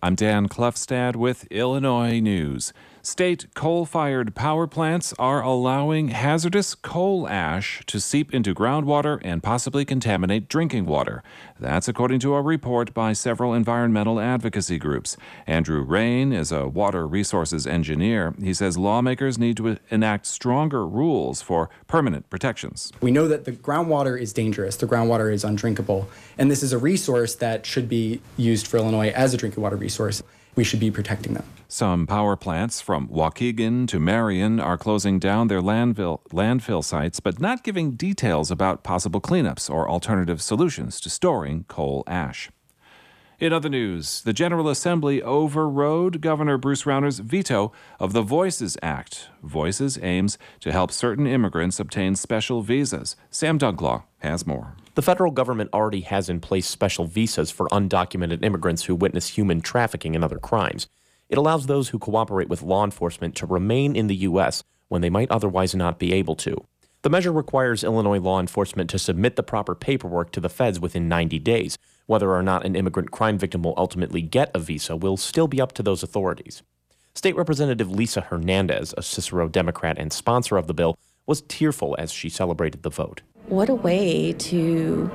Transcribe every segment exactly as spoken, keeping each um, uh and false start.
I'm Dan Klefstad with Illinois News. State coal-fired power plants are allowing hazardous coal ash to seep into groundwater and possibly contaminate drinking water. That's according to a report by several environmental advocacy groups. Andrew Rain is a water resources engineer. He says lawmakers need to enact stronger rules for permanent protections. We know that the groundwater is dangerous. The groundwater is undrinkable. And this is a resource that should be used for Illinois as a drinking water resource. We should be protecting them. Some power plants from Waukegan to Marion are closing down their landfill, landfill sites, but not giving details about possible cleanups or alternative solutions to storing coal ash. In other news, the General Assembly overrode Governor Bruce Rauner's veto of the VOICES Act. VOICES aims to help certain immigrants obtain special visas. Sam Dunclaw has more. The federal government already has in place special visas for undocumented immigrants who witness human trafficking and other crimes. It allows those who cooperate with law enforcement to remain in the U S when they might otherwise not be able to. The measure requires Illinois law enforcement to submit the proper paperwork to the feds within ninety days. Whether or not an immigrant crime victim will ultimately get a visa will still be up to those authorities. State Representative Lisa Hernandez, a Cicero Democrat and sponsor of the bill, was tearful as she celebrated the vote. What a way to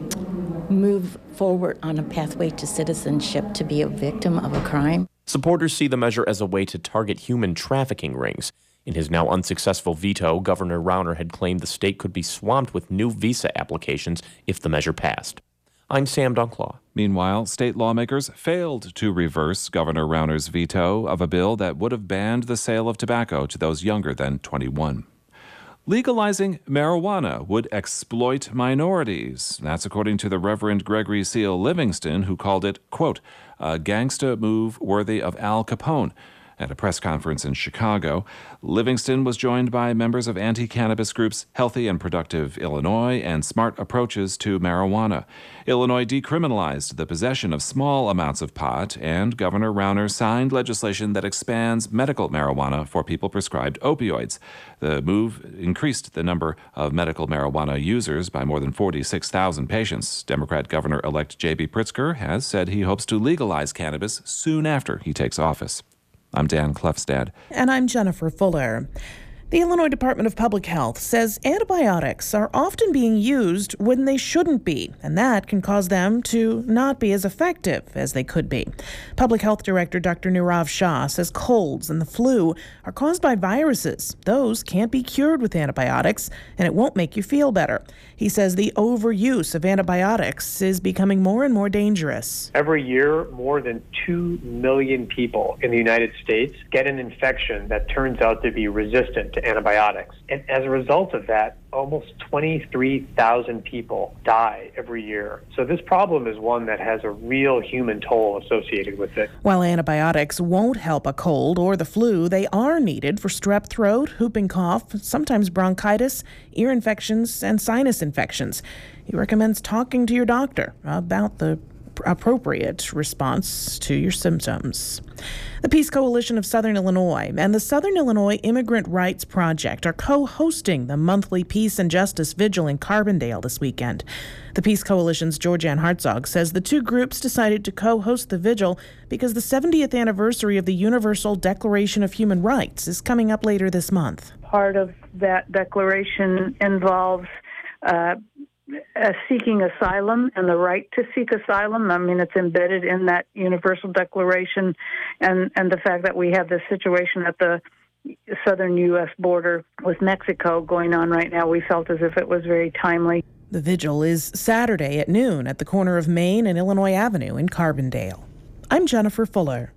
move forward on a pathway to citizenship to be a victim of a crime. Supporters see the measure as a way to target human trafficking rings. In his now unsuccessful veto, Governor Rauner had claimed the state could be swamped with new visa applications if the measure passed. I'm Sam Dunclaw. Meanwhile, state lawmakers failed to reverse Governor Rauner's veto of a bill that would have banned the sale of tobacco to those younger than twenty-one. Legalizing marijuana would exploit minorities. That's according to the Reverend Gregory Seal Livingston, who called it, quote, a gangsta move worthy of Al Capone. At a press conference in Chicago, Livingston was joined by members of anti-cannabis groups Healthy and Productive Illinois and Smart Approaches to Marijuana. Illinois decriminalized the possession of small amounts of pot, and Governor Rauner signed legislation that expands medical marijuana for people prescribed opioids. The move increased the number of medical marijuana users by more than forty-six thousand patients. Democrat Governor-elect J B Pritzker has said he hopes to legalize cannabis soon after he takes office. I'm Dan Klefstad. And I'm Jennifer Fuller. The Illinois Department of Public Health says antibiotics are often being used when they shouldn't be, and that can cause them to not be as effective as they could be. Public Health Director Doctor Nirav Shah says colds and the flu are caused by viruses. Those can't be cured with antibiotics, and it won't make you feel better. He says the overuse of antibiotics is becoming more and more dangerous. Every year, more than two million people in the United States get an infection that turns out to be resistant to antibiotics. And as a result of that, almost twenty-three thousand people die every year. So this problem is one that has a real human toll associated with it. While antibiotics won't help a cold or the flu, they are needed for strep throat, whooping cough, sometimes bronchitis, ear infections, and sinus infections. He recommends talking to your doctor about the appropriate response to your symptoms. The Peace Coalition of Southern Illinois and the Southern Illinois Immigrant Rights Project are co-hosting the monthly Peace and Justice Vigil in Carbondale this weekend. The Peace Coalition's Georgianne Hartzog says the two groups decided to co-host the vigil because the seventieth anniversary of the Universal Declaration of Human Rights is coming up later this month. Part of that declaration involves uh, Uh, seeking asylum and the right to seek asylum. I mean, it's embedded in that Universal Declaration, and, and the fact that we have this situation at the southern U S border with Mexico going on right now, we felt as if it was very timely. The vigil is Saturday at noon at the corner of Main and Illinois Avenue in Carbondale. I'm Jennifer Fuller.